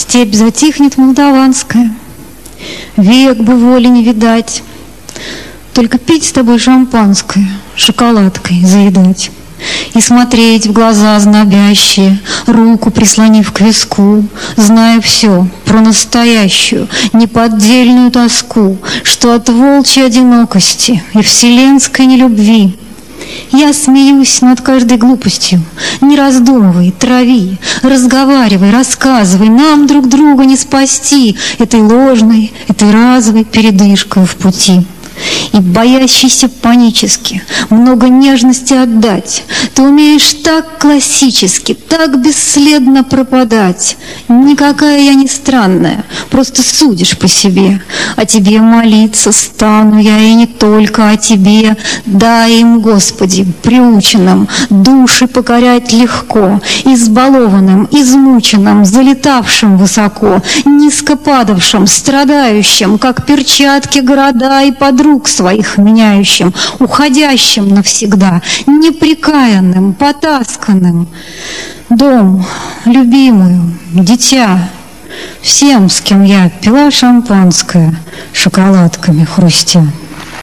Степь затихнет молдаванская, век бы воли не видать, только пить с тобой шампанское, шоколадкой заедать. И смотреть в глаза знобящие, руку прислонив к виску, зная все про настоящую, неподдельную тоску, что от волчьей одинокости и вселенской нелюбви. Я смеюсь над каждой глупостью, не раздумывай, трави, разговаривай, рассказывай, нам друг друга не спасти этой ложной, этой разовой передышкой в пути. И боящийся панически много нежности отдать, ты умеешь так классически, так бесследно пропадать. Никакая я не странная, просто судишь по себе. О тебе молиться стану я, и не только о тебе. Дай им, Господи, приученным души покорять легко, избалованным, измученным, залетавшим высоко, низко падавшим, страдающим, как перчатки города и подруг своих меняющим, уходящим навсегда, непрекаянным, потасканным. Дом, любимую, дитя, всем, с кем я пила шампанское, шоколадками хрустя.